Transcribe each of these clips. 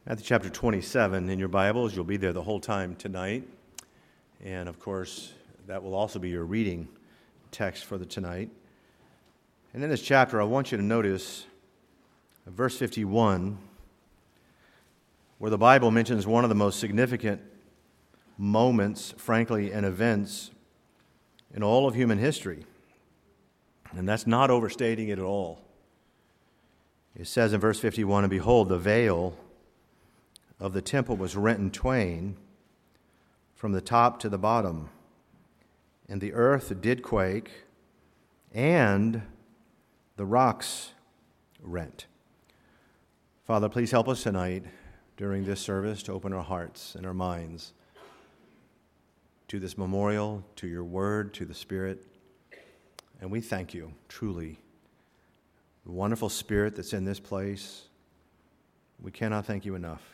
Matthew chapter 27 in your Bibles. You'll be there the whole time tonight. And of course, that will also be your reading text for tonight. And in this chapter, I want you to notice verse 51, where the Bible mentions one of the most significant moments, frankly, and events in all of human history. And that's not overstating it at all. It says in verse 51, "And behold, the veil of the temple was rent in twain from the top to the bottom, and the earth did quake, and the rocks rent." Father, please help us tonight during this service to open our hearts and our minds to this memorial, to your word, to the Spirit. And we thank you, truly, the wonderful Spirit that's in this place. We cannot thank you enough.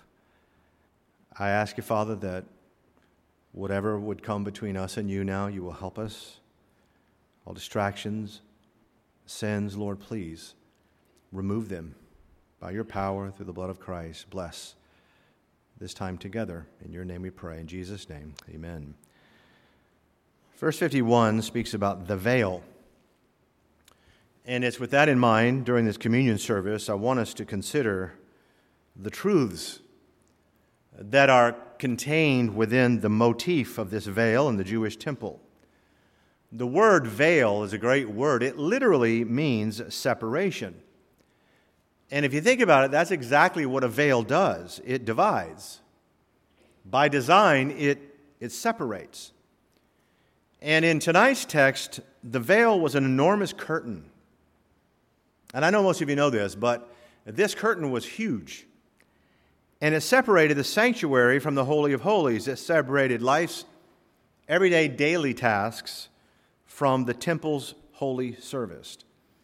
I ask you, Father, that whatever would come between us and you now, you will help us. All distractions, sins, Lord, please remove them by your power through the blood of Christ. Bless this time together. In your name we pray. In Jesus' name, amen. Verse 51 speaks about the veil. And it's with that in mind, during this communion service, I want us to consider the truths that are contained within the motif of this veil in the Jewish temple. The word veil is a great word. It literally means separation. And if you think about it, that's exactly what a veil does. It divides. By design, it separates. And in tonight's text, the veil was an enormous curtain. And I know most of you know this, but this curtain was huge. And it separated the sanctuary from the Holy of Holies. It separated life's everyday daily tasks from the temple's holy service.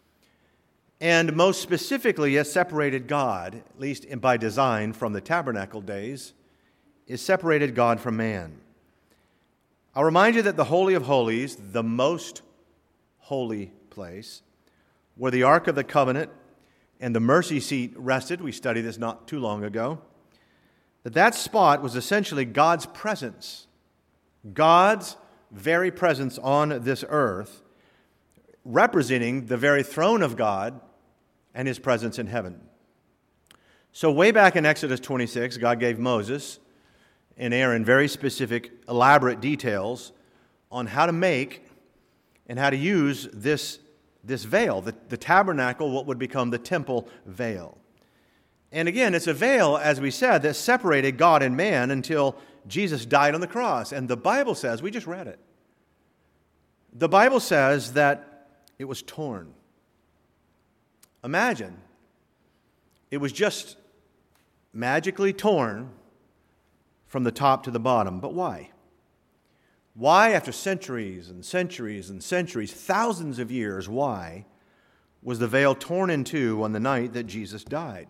And most specifically, it separated God, at least by design from the tabernacle days, it separated God from man. I'll remind you that the Holy of Holies, the most holy place, where the Ark of the Covenant and the mercy seat rested, we studied this not too long ago, that spot was essentially God's presence, God's very presence on this earth, representing the very throne of God and his presence in heaven. So way back in Exodus 26, God gave Moses and Aaron very specific, elaborate details on how to make and how to use this veil, the tabernacle, what would become the temple veil. And again, it's a veil, as we said, that separated God and man until Jesus died on the cross. And the Bible says, we just read it, the Bible says that it was torn. Imagine, it was just magically torn from the top to the bottom. But why? Why, after centuries and centuries and centuries, thousands of years, why was the veil torn in two on the night that Jesus died?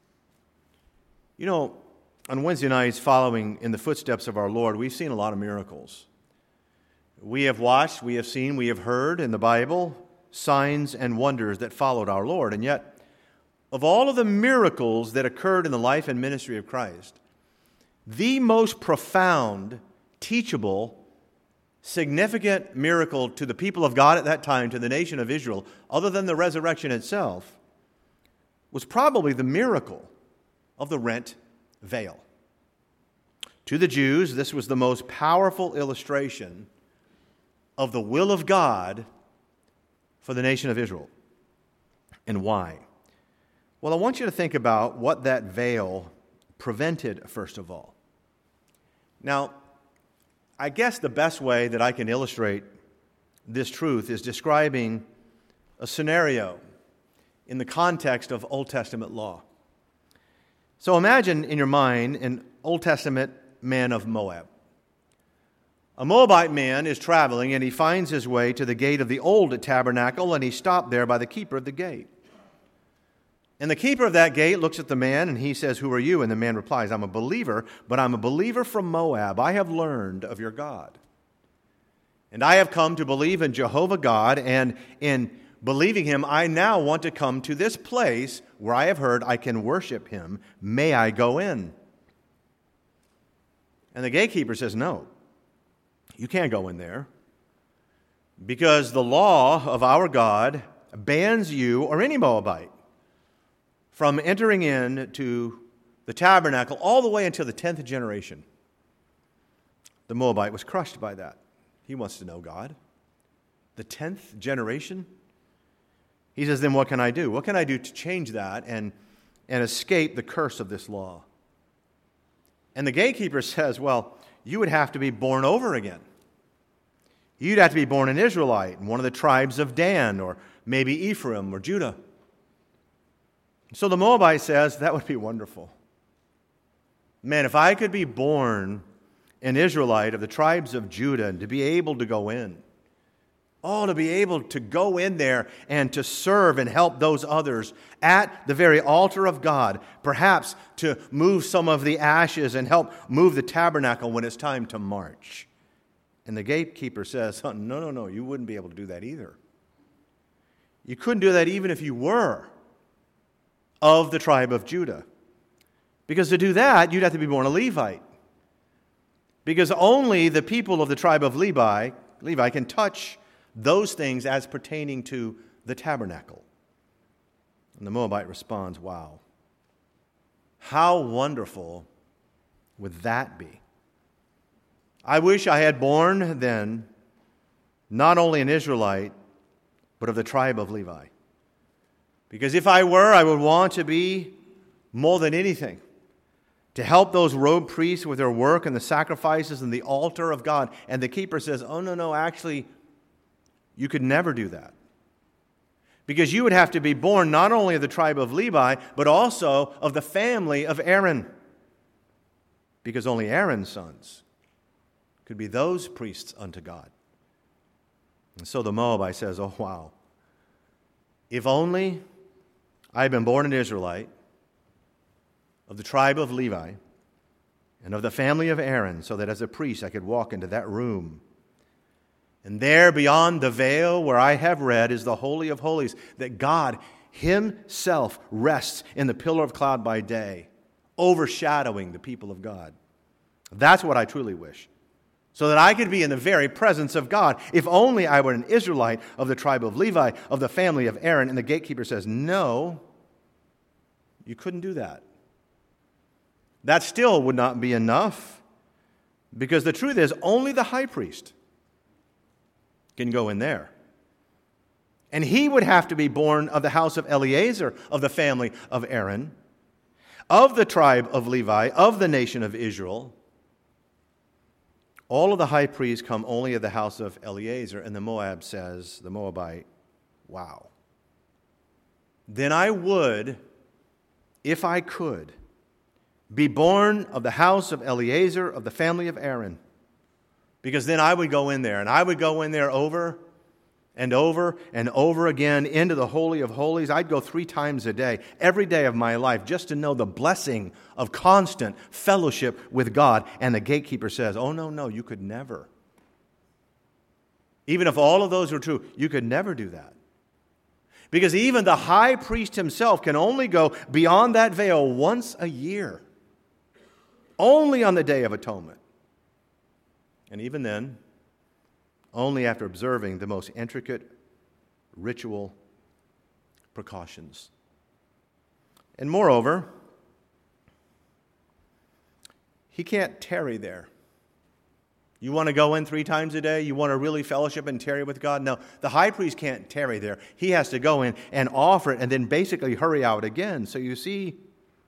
You know, on Wednesday nights following in the footsteps of our Lord, we've seen a lot of miracles. We have watched, we have seen, we have heard in the Bible signs and wonders that followed our Lord. And yet, of all of the miracles that occurred in the life and ministry of Christ, the most profound, teachable, significant miracle to the people of God at that time, to the nation of Israel, other than the resurrection itself, was probably the miracle of the rent veil. To the Jews, this was the most powerful illustration of the will of God for the nation of Israel. And why? Well, I want you to think about what that veil prevented, first of all. Now, I guess the best way that I can illustrate this truth is describing a scenario in the context of Old Testament law. So imagine in your mind an Old Testament man of Moab. A Moabite man is traveling and he finds his way to the gate of the old tabernacle, and he's stopped there by the keeper of the gate. And the keeper of that gate looks at the man and he says, "Who are you?" And the man replies, "I'm a believer, but I'm a believer from Moab. I have learned of your God. And I have come to believe in Jehovah God, and in believing him, I now want to come to this place where I have heard I can worship him. May I go in?" And the gatekeeper says, no, you can't go in there because the law of our God bans you or any Moabite from entering into the tabernacle all the way until the 10th generation. The Moabite was crushed by that. He wants to know God. The 10th generation? He says, then what can I do? What can I do to change that and escape the curse of this law? And the gatekeeper says, well, you would have to be born over again. You'd have to be born an Israelite in one of the tribes of Dan or maybe Ephraim or Judah. So the Moabite says, that would be wonderful. Man, if I could be born an Israelite of the tribes of Judah and to be able to go in, to be able to go in there and to serve and help those others at the very altar of God, perhaps to move some of the ashes and help move the tabernacle when it's time to march. And the gatekeeper says, oh, no, you wouldn't be able to do that either. You couldn't do that even if you were of the tribe of Judah. Because to do that, you'd have to be born a Levite. Because only the people of the tribe of Levi can touch those things as pertaining to the tabernacle. And the Moabite responds, wow, how wonderful would that be? I wish I had born then not only an Israelite, but of the tribe of Levi. Because if I were, I would want to be more than anything to help those robe priests with their work and the sacrifices and the altar of God. And the keeper says, oh, no, actually, you could never do that. Because you would have to be born not only of the tribe of Levi, but also of the family of Aaron. Because only Aaron's sons could be those priests unto God. And so the Moabite says, oh, wow. If only I had been born an Israelite of the tribe of Levi and of the family of Aaron, so that as a priest I could walk into that room. And there beyond the veil where I have read is the Holy of Holies, that God Himself rests in the pillar of cloud by day, overshadowing the people of God. That's what I truly wish. So that I could be in the very presence of God. If only I were an Israelite of the tribe of Levi, of the family of Aaron. And the gatekeeper says, no, you couldn't do that. That still would not be enough. Because the truth is, only the high priest can go in there. And he would have to be born of the house of Eleazar, of the family of Aaron, of the tribe of Levi, of the nation of Israel. All of the high priests come only of the house of Eleazar. And the Moabite, wow. Then I would, if I could, be born of the house of Eleazar, of the family of Aaron. Because then I would go in there, and I would go in there over and over and over again into the Holy of Holies. I'd go 3 times a day, every day of my life, just to know the blessing of constant fellowship with God. And the gatekeeper says, oh, no, you could never. Even if all of those were true, you could never do that. Because even the high priest himself can only go beyond that veil once a year. Only on the Day of Atonement. And even then, only after observing the most intricate ritual precautions. And moreover, he can't tarry there. You want to go in 3 times a day? You want to really fellowship and tarry with God? No, the high priest can't tarry there. He has to go in and offer it and then basically hurry out again. So you see,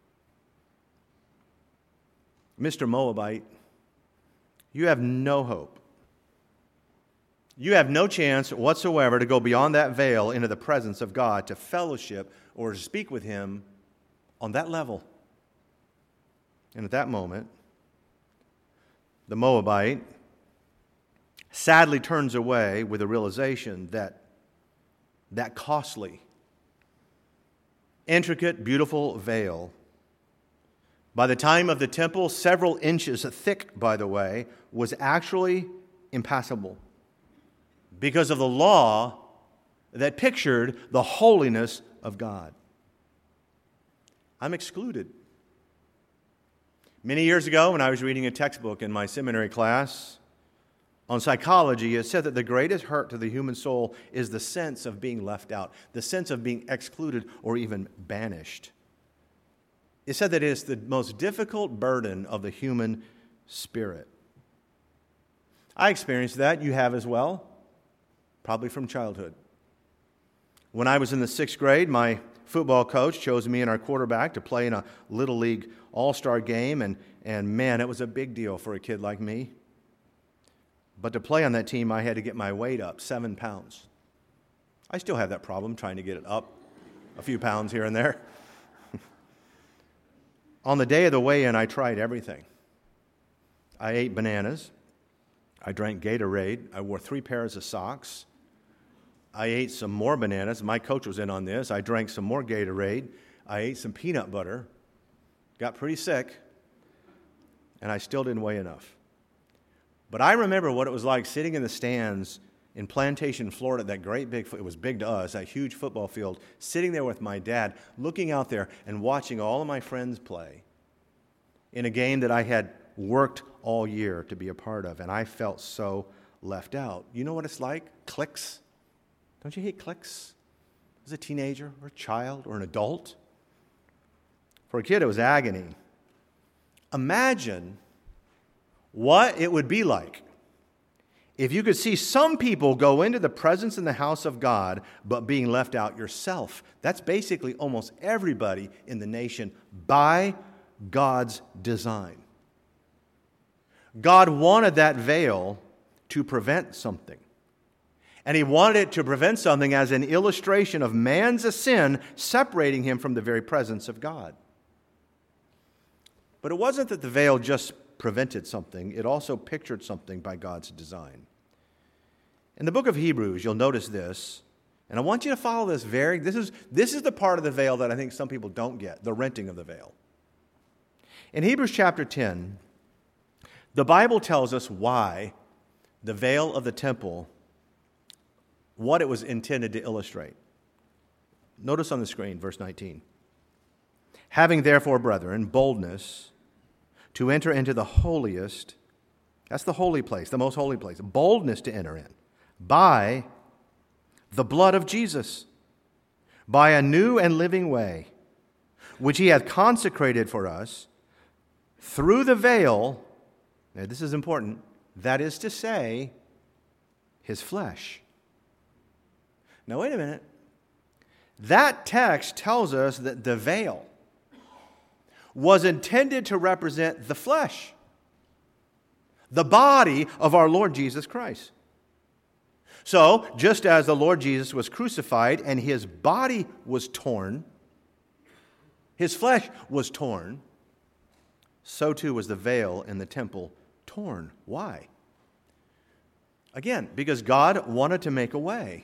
Mr. Moabite, you have no hope. You have no chance whatsoever to go beyond that veil into the presence of God, to fellowship or to speak with Him on that level. And at that moment, the Moabite sadly turns away with the realization that that costly, intricate, beautiful veil, by the time of the temple, several inches thick, by the way, was actually impassable because of the law that pictured the holiness of God. I'm excluded. Many years ago, when I was reading a textbook in my seminary class on psychology, it said that the greatest hurt to the human soul is the sense of being left out, the sense of being excluded or even banished. It said that it is the most difficult burden of the human spirit. I experienced that. You have as well, probably from childhood. When I was in the 6th grade, my football coach chose me and our quarterback to play in a Little League All-Star game, and man, it was a big deal for a kid like me. But to play on that team, I had to get my weight up 7 pounds. I still have that problem, trying to get it up a few pounds here and there. On the day of the weigh-in, I tried everything. I ate bananas. I drank Gatorade. I wore 3 pairs of socks. I ate some more bananas. My coach was in on this. I drank some more Gatorade. I ate some peanut butter. Got pretty sick. And I still didn't weigh enough. But I remember what it was like sitting in the stands in Plantation, Florida, that great big, it was big to us, that huge football field, sitting there with my dad, looking out there and watching all of my friends play in a game that I had worked all year to be a part of, and I felt so left out. You know what it's like? Cliques. Don't you hate cliques? As a teenager or a child or an adult? For a kid, it was agony. Imagine what it would be like if you could see some people go into the presence in the house of God, but being left out yourself. That's basically almost everybody in the nation by God's design. God wanted that veil to prevent something. And he wanted it to prevent something as an illustration of man's sin separating him from the very presence of God. But it wasn't that the veil just prevented something, it also pictured something by God's design. In the book of Hebrews, you'll notice this, and I want you to follow this this is the part of the veil that I think some people don't get, the renting of the veil. In Hebrews chapter 10, the Bible tells us why the veil of the temple, what it was intended to illustrate. Notice on the screen, verse 19. Having therefore, brethren, boldness to enter into the holiest, that's the holy place, the most holy place, boldness to enter in, by the blood of Jesus, by a new and living way, which he hath consecrated for us through the veil, now this is important, that is to say, his flesh. Now wait a minute. That text tells us that the veil was intended to represent the flesh, the body of our Lord Jesus Christ. So, just as the Lord Jesus was crucified and his body was torn, his flesh was torn, so too was the veil in the temple torn. Why? Again, because God wanted to make a way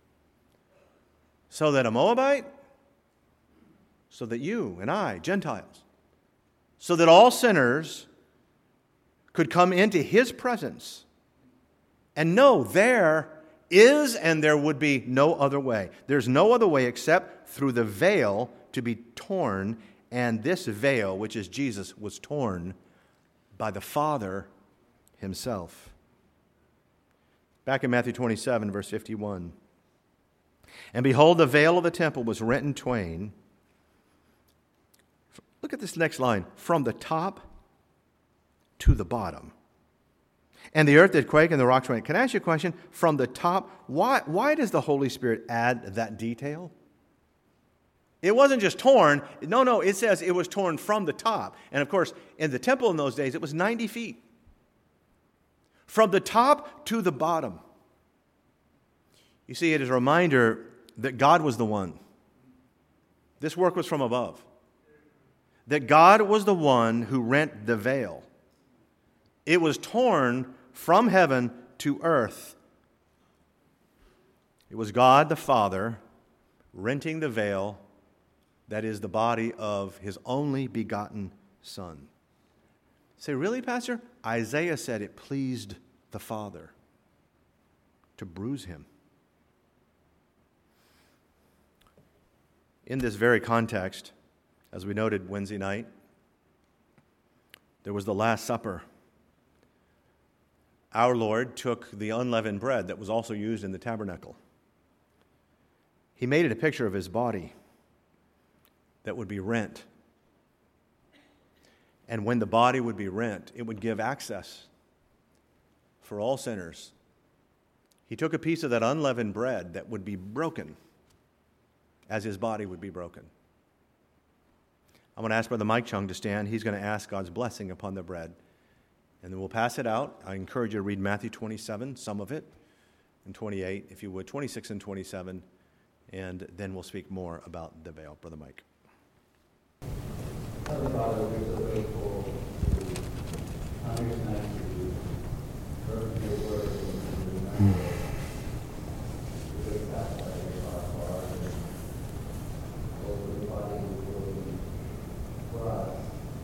so that a Moabite, so that you and I, Gentiles, so that all sinners could come into his presence and know there is and there would be no other way. There's no other way except through the veil to be torn, and this veil, which is Jesus, was torn by the Father himself. Back in Matthew 27, verse 51. And behold, the veil of the temple was rent in twain. Look at this next line. From the top to the bottom. And the earth did quake and the rocks rent. Can I ask you a question? From the top, why does the Holy Spirit add that detail? It wasn't just torn. No, it says it was torn from the top. And of course, in the temple in those days, it was 90 feet. From the top to the bottom. You see, it is a reminder that God was the one. This work was from above. That God was the one who rent the veil. It was torn from heaven to earth. It was God the Father renting the veil that is the body of his only begotten Son. Say, really, Pastor? Isaiah said it pleased the Father to bruise him. In this very context, as we noted Wednesday night, There was the Last Supper. Our Lord took the unleavened bread that was also used in the tabernacle. He made it a picture of his body that would be rent. And when the body would be rent, it would give access for all sinners. He took a piece of that unleavened bread that would be broken as his body would be broken. I'm going to ask Brother Mike Chung to stand. He's going to ask God's blessing upon the bread. And then we'll pass it out. I encourage you to read Matthew 27, some of it, and 28, if you would, 26 and 27. And then we'll speak more about the veil. Brother Mike. Heavenly Father, we're so grateful to honor you tonight to learn your word and to remember the great sacrifice of our Father over the body of the Lord for us,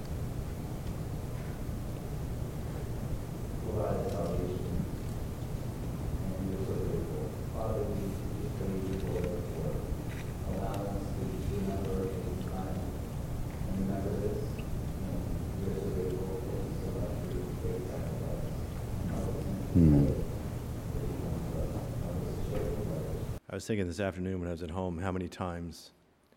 provide salvation. And we're so grateful. Father, we just praise you, Lord, for allowing us to remember in time. Remember this, and we're so grateful so much for your great sacrifice. I was thinking this afternoon when I was at home how many times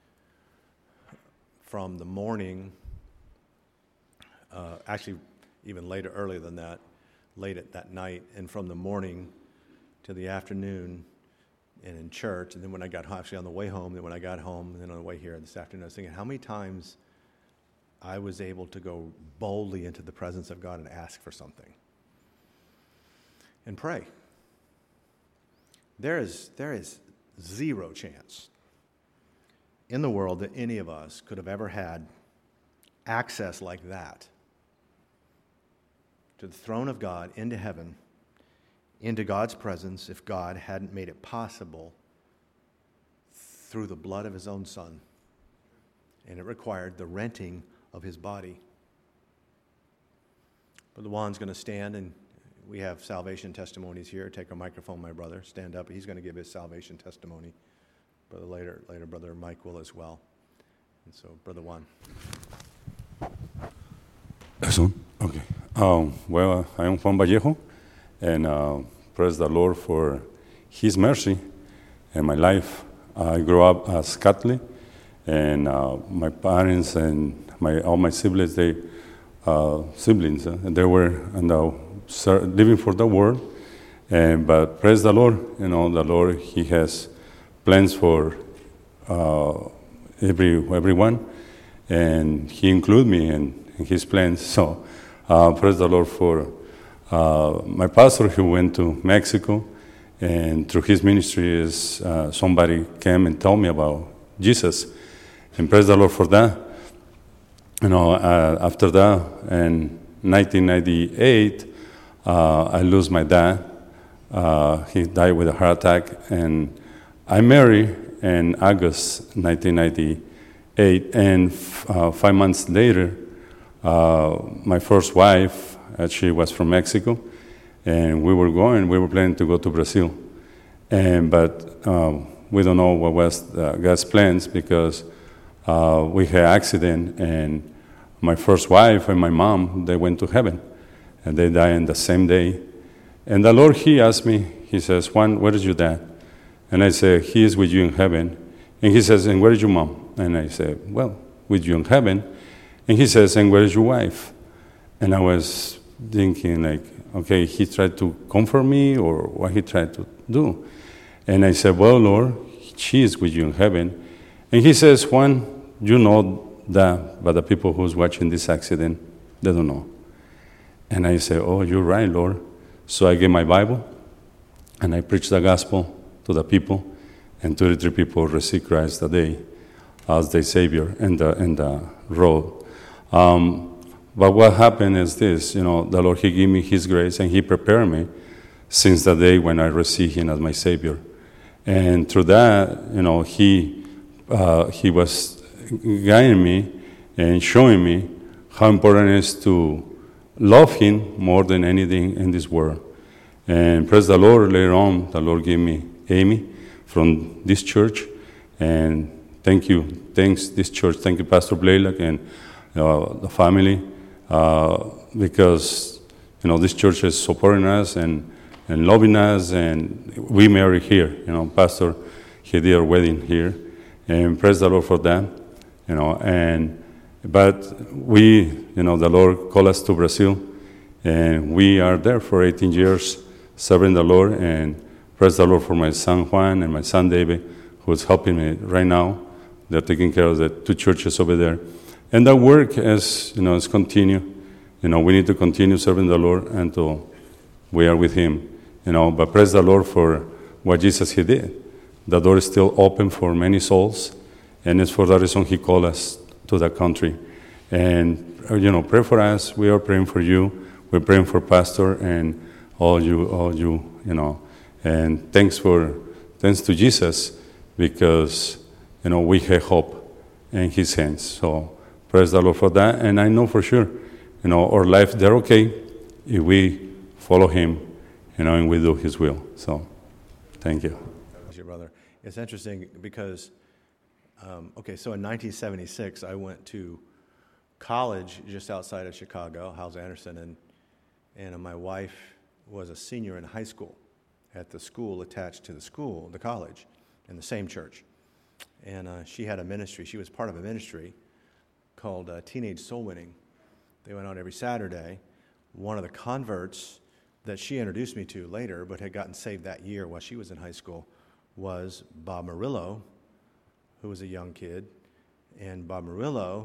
from the morning, actually even later, earlier than that, late at that night, and from the morning to the afternoon and in church, and then when I got home, actually on the way home, then when I got home, and then on the way here this afternoon, I was thinking how many times I was able to go boldly into the presence of God and ask for something and pray. There is zero chance in the world that any of us could have ever had access like that to the throne of God, into heaven, into God's presence, if God hadn't made it possible through the blood of his own Son. And it required the renting of his body. Brother Juan's going to stand, and we have salvation testimonies here. Take a microphone, my brother. Stand up. He's going to give his salvation testimony. Brother later, Brother Mike will as well. And so, Brother Juan. That's on? Okay. Well, I am Juan Vallejo, and praise the Lord for his mercy in my life. I grew up as Catholic, and my parents and all my siblings, they were living for the world. But praise the Lord, the Lord, he has plans for everyone, and he includes me in his plans. So praise the Lord for my pastor who went to Mexico, and through his ministry somebody came and told me about Jesus, and praise the Lord for that. After that, in 1998, I lost my dad. He died with a heart attack, and I married in August 1998, and 5 months later, my first wife, she was from Mexico, and we were planning to go to Brazil, but we don't know what was God's plans, because we had an accident, and my first wife and my mom, they went to heaven, and they died in the same day. And the Lord, he asked me, he says, Juan, where is your dad? And I said, he is with you in heaven. And he says, and where is your mom? And I said, well, with you in heaven. And he says, and where is your wife? And I was thinking, like, okay, he tried to comfort me, or what he tried to do. And I said, well, Lord, she is with you in heaven. And he says, Juan, you know that, but the people who's watching this accident, they don't know. And I said, oh, you're right, Lord. So I gave my Bible, and I preached the gospel to the people, and 33 people received Christ that day as their Savior in the road. But what happened is this, the Lord, he gave me his grace, and he prepared me since the day when I received him as my Savior. And through that, he was guiding me and showing me how important it is to love him more than anything in this world. And praise the Lord, later on, the Lord gave me Amy from this church. And thanks this church. Thank you, Pastor Blaylock, and the family. because this church is supporting us and loving us, and we marry here. Pastor, he did our wedding here, and praise the Lord for that. But we, the Lord called us to Brazil, and we are there for 18 years serving the Lord, and praise the Lord for my son Juan and my son David, who's helping me right now. They're taking care of the 2 churches over there. And that work is continue. We need to continue serving the Lord until we are with Him. But praise the Lord for what Jesus He did. The door is still open for many souls, and it's for that reason He called us to that country. And pray for us. We are praying for you. We're praying for Pastor and all you. And thanks to Jesus, because we have hope in His hands. So praise the Lord for that. And I know for sure, our life, they're okay if we follow Him, and we do His will. So, thank you. Thank you, brother. It's interesting because, so in 1976, I went to college just outside of Chicago, Hyles-Anderson, and my wife was a senior in high school at the school attached to the college, in the same church. And she had a ministry. She was part of a ministry called Teenage Soul Winning. They went out every Saturday. One of the converts that she introduced me to later, but had gotten saved that year while she was in high school, was Bob Murillo, who was a young kid. And Bob Murillo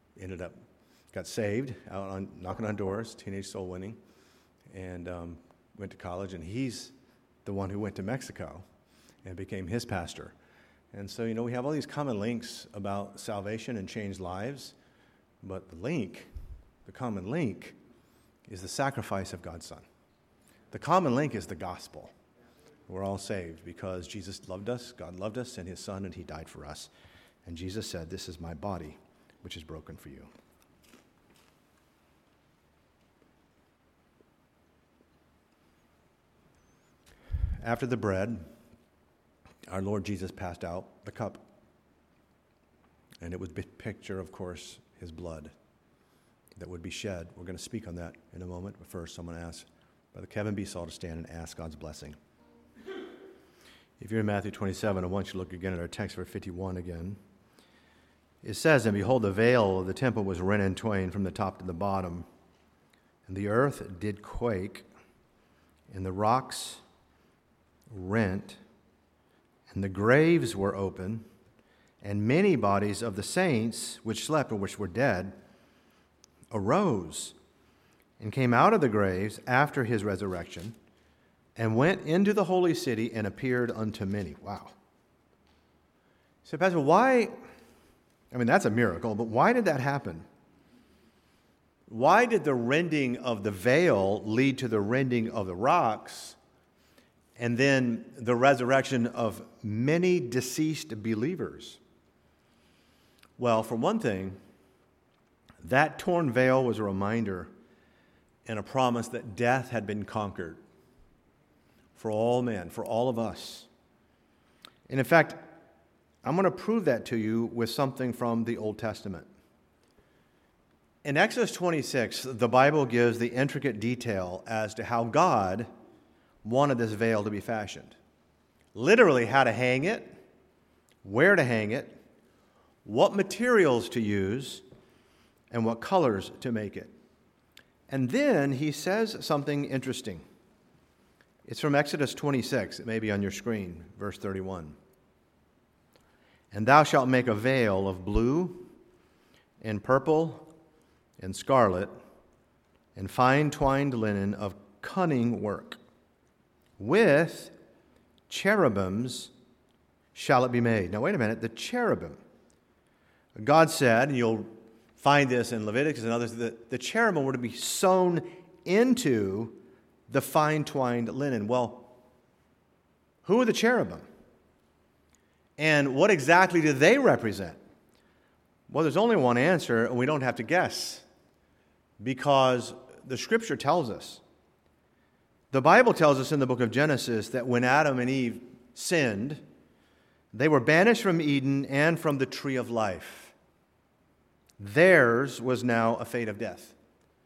got saved out knocking on doors, Teenage Soul Winning, and went to college. And he's the one who went to Mexico and became his pastor. And so, we have all these common links about salvation and changed lives, but the common link is the sacrifice of God's Son. The common link is the gospel. We're all saved because Jesus loved us, God loved us, sent His Son, and He died for us. And Jesus said, "This is my body, which is broken for you." After the bread, our Lord Jesus passed out the cup. And it was a picture, of course, His blood that would be shed. We're going to speak on that in a moment. But first, I'm going to ask Brother Kevin Beasall to stand and ask God's blessing. If you're in Matthew 27, I want you to look again at our text for 51 again. It says, "And behold, the veil of the temple was rent in twain from the top to the bottom. And the earth did quake, and the rocks rent, and the graves were open, and many bodies of the saints which slept or which were dead arose and came out of the graves after His resurrection and went into the holy city and appeared unto many." Wow. So, Pastor, why? That's a miracle, but why did that happen? Why did the rending of the veil lead to the rending of the rocks and then the resurrection of many deceased believers? Well, for one thing, that torn veil was a reminder and a promise that death had been conquered for all men, for all of us. And in fact, I'm going to prove that to you with something from the Old Testament. In Exodus 26, the Bible gives the intricate detail as to how God wanted this veil to be fashioned. Literally, how to hang it, where to hang it, what materials to use, and what colors to make it. And then He says something interesting. It's from Exodus 26. It may be on your screen, verse 31. "And thou shalt make a veil of blue and purple and scarlet and fine twined linen of cunning work. With cherubims shall it be made." Now, wait a minute. The cherubim. God said, and you'll find this in Leviticus and others, that the cherubim were to be sewn into the fine twined linen. Well, who are the cherubim? And what exactly do they represent? Well, there's only one answer, and we don't have to guess, because the Scripture tells us. The Bible tells us in the book of Genesis that when Adam and Eve sinned, they were banished from Eden and from the tree of life. Theirs was now a fate of death.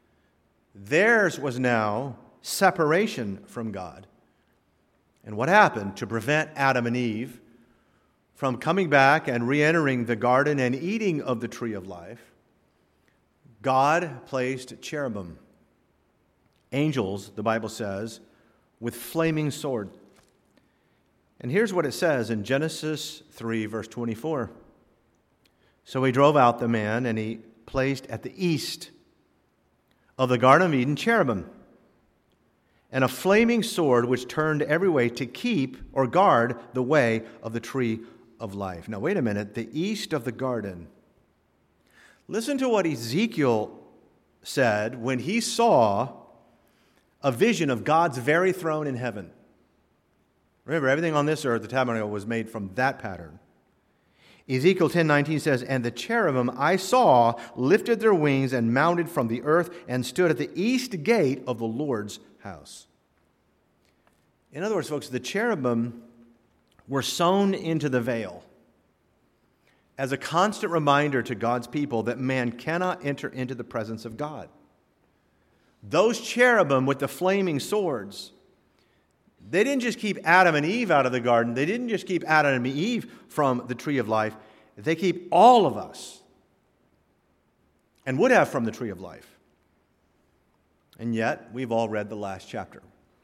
Theirs was now separation from God. And what happened to prevent Adam and Eve from coming back and re-entering the garden and eating of the tree of life? God placed cherubim, angels, the Bible says, with flaming sword. And here's what it says in Genesis 3, verse 24. So he drove out the man, and he placed at the east of the Garden of Eden cherubim, and a flaming sword which turned every way to keep or guard the way of the tree of life. Now, wait a minute. The east of the garden. Listen to what Ezekiel said when he saw a vision of God's very throne in heaven. Remember, everything on this earth, the tabernacle, was made from that pattern. Ezekiel 10:19 says, "And the cherubim I saw lifted their wings and mounted from the earth and stood at the east gate of the Lord's house." In other words, folks, the cherubim were sewn into the veil as a constant reminder to God's people that man cannot enter into the presence of God. Those cherubim with the flaming swords, they didn't just keep Adam and Eve out of the garden. They didn't just keep Adam and Eve from the tree of life. They keep all of us, and would have, from the tree of life. And yet, we've all read the last chapter.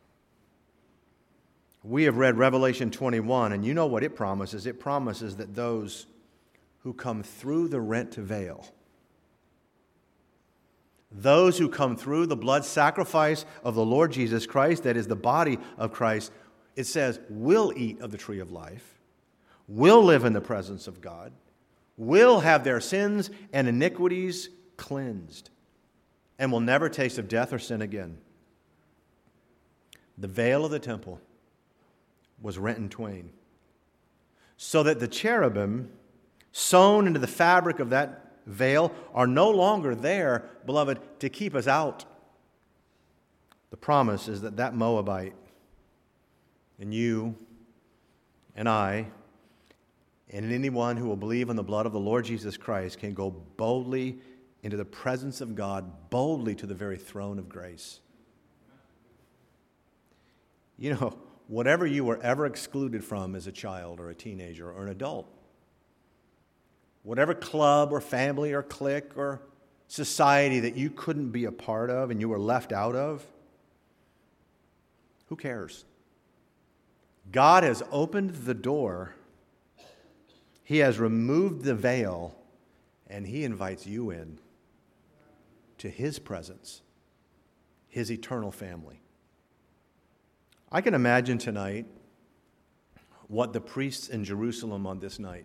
We have read Revelation 21, and you know what it promises. It promises that those who come through the rent veil, those who come through the blood sacrifice of the Lord Jesus Christ, that is the body of Christ, it says, will eat of the tree of life, will live in the presence of God, will have their sins and iniquities cleansed, and will never taste of death or sin again. The veil of the temple was rent in twain, so that the cherubim sewn into the fabric of that veil are no longer there, beloved, to keep us out. The promise is that that Moabite and you and I and anyone who will believe in the blood of the Lord Jesus Christ can go boldly into the presence of God, boldly to the very throne of grace. You know, whatever you were ever excluded from as a child or a teenager or an adult, whatever club or family or clique or society that you couldn't be a part of and you were left out of, who cares? God has opened the door. He has removed the veil, and He invites you in to His presence, His eternal family. I can imagine tonight what the priests in Jerusalem on this night,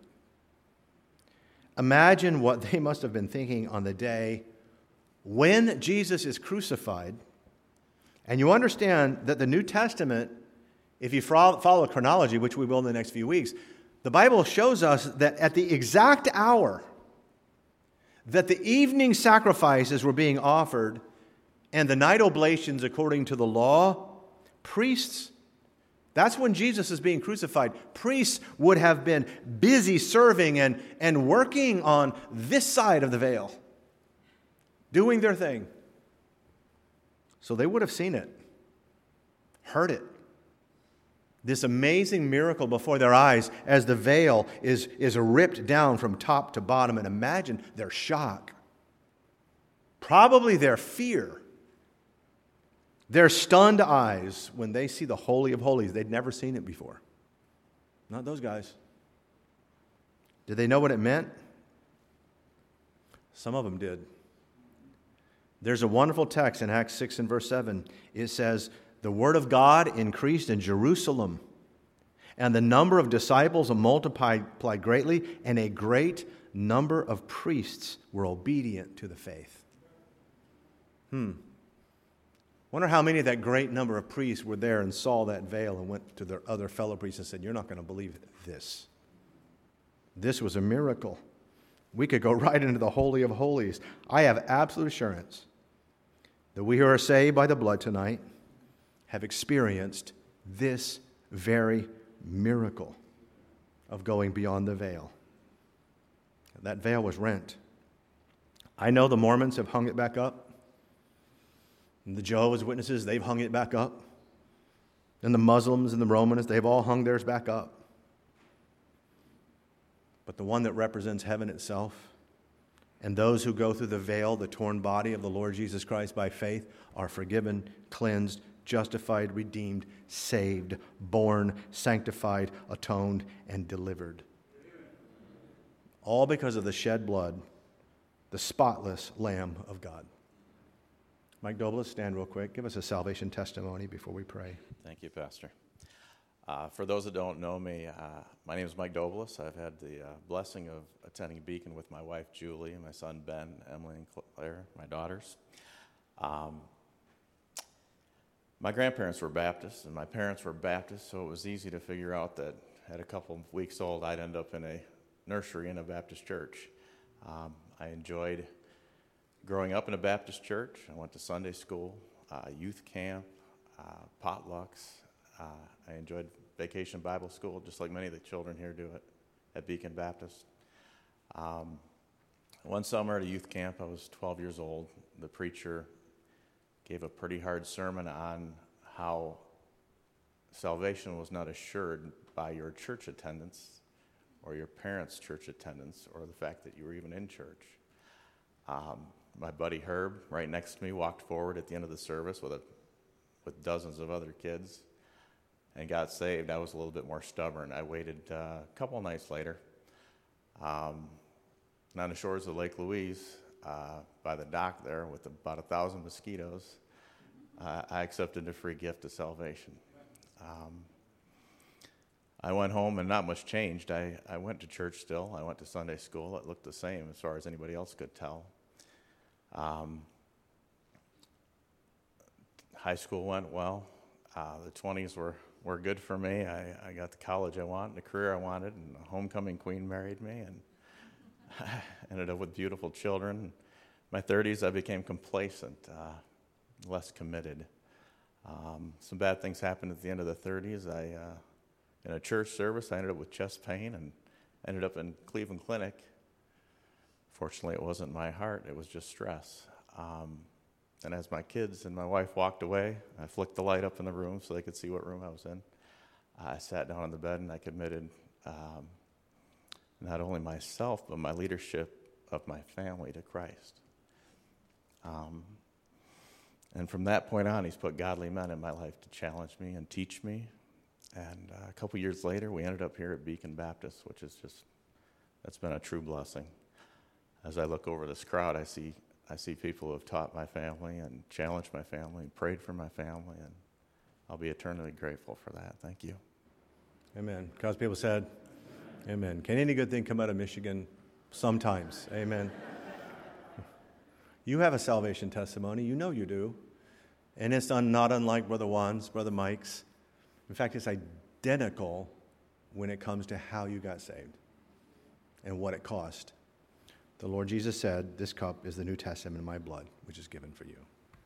imagine what they must have been thinking on the day when Jesus is crucified. And you understand that the New Testament, if you follow chronology, which we will in the next few weeks, the Bible shows us that at the exact hour that the evening sacrifices were being offered and the night oblations according to the law, priests, that's when Jesus is being crucified. Priests would have been busy serving and working on this side of the veil, doing their thing. So they would have seen it, heard it. This amazing miracle before their eyes as the veil is ripped down from top to bottom. And imagine their shock, probably their fear, their stunned eyes when they see the Holy of Holies. They'd never seen it before. Not those guys. Did they know what it meant? Some of them did. There's a wonderful text in Acts 6 and verse 7. It says, "The word of God increased in Jerusalem, and the number of disciples multiplied greatly, and a great number of priests were obedient to the faith." Wonder how many of that great number of priests were there and saw that veil and went to their other fellow priests and said, "You're not going to believe this. This was a miracle. We could go right into the Holy of Holies." I have absolute assurance that we who are saved by the blood tonight have experienced this very miracle of going beyond the veil. That veil was rent. I know the Mormons have hung it back up. And the Jehovah's Witnesses, they've hung it back up. And the Muslims and the Romanists, they've all hung theirs back up. But the one that represents heaven itself, and those who go through the veil, the torn body of the Lord Jesus Christ by faith, are forgiven, cleansed, justified, redeemed, saved, born, sanctified, atoned, and delivered. All because of the shed blood, the spotless Lamb of God. Mike Doblis, stand real quick. Give us a salvation testimony before we pray. Thank you, Pastor. For those that don't know me, my name is Mike Doblis. I've had the blessing of attending Beacon with my wife, Julie, and my son, Ben, Emily, and Claire, my daughters. My grandparents were Baptists, and my parents were Baptists, so it was easy to figure out that at a couple of weeks old, I'd end up in a nursery in a Baptist church. I enjoyed growing up in a Baptist church. I went to Sunday school, youth camp, potlucks. I enjoyed vacation Bible school, just like many of the children here do it at Beacon Baptist. One summer at a youth camp, I was 12 years old. The preacher gave a pretty hard sermon on how salvation was not assured by your church attendance or your parents' church attendance or the fact that you were even in church. My buddy Herb, right next to me, walked forward at the end of the service with dozens of other kids and got saved. I was a little bit more stubborn. I waited a couple nights later. On the shores of Lake Louise, by the dock there with about 1,000 mosquitoes, I accepted the free gift of salvation. I went home and not much changed. I went to church still. I went to Sunday school. It looked the same as far as anybody else could tell. High school went well. The 20s were good for me. I got the college I wanted, the career I wanted, and the homecoming queen married me, and I ended up with beautiful children. In my 30s, I became complacent, less committed. Some bad things happened at the end of the 30s. In a church service, I ended up with chest pain and ended up in Cleveland Clinic. Fortunately, it wasn't my heart. It was just stress. And as my kids and my wife walked away, I flicked the light up in the room so they could see what room I was in. I sat down on the bed and I committed not only myself, but my leadership of my family to Christ. And from that point on, he's put godly men in my life to challenge me and teach me. And a couple years later, we ended up here at Beacon Baptist, which is that's been a true blessing. As I look over this crowd, I see people who have taught my family and challenged my family and prayed for my family, and I'll be eternally grateful for that. Thank you. Amen. God's people said, amen. Can any good thing come out of Michigan? Sometimes. Amen. You have a salvation testimony. You know you do. And it's not unlike Brother Juan's, Brother Mike's. In fact, it's identical when it comes to how you got saved and what it cost. The Lord Jesus said, "This cup is the New Testament in my blood, which is given for you."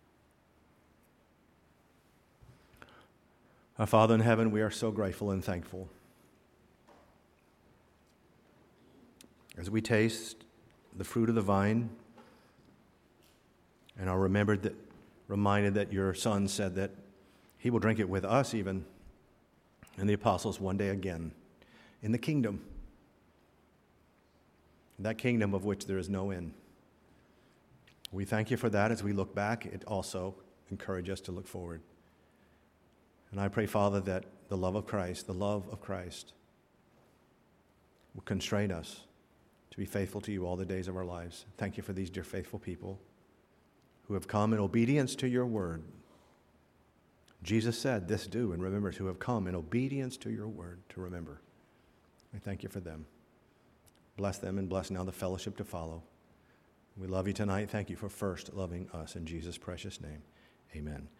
Our Father in heaven, we are so grateful and thankful. As we taste the fruit of the vine and are reminded that your Son said that he will drink it with us even, and the apostles one day again, in the kingdom. That kingdom of which there is no end. We thank you for that. As we look back, it also encourages us to look forward. And I pray, Father, that the love of Christ will constrain us to be faithful to you all the days of our lives. Thank you for these dear faithful people who have come in obedience to your word. Jesus said, "This do, and remember," to have come in obedience to your word, to remember. I thank you for them. Bless them and bless now the fellowship to follow. We love you tonight. Thank you for first loving us. In Jesus' precious name, amen.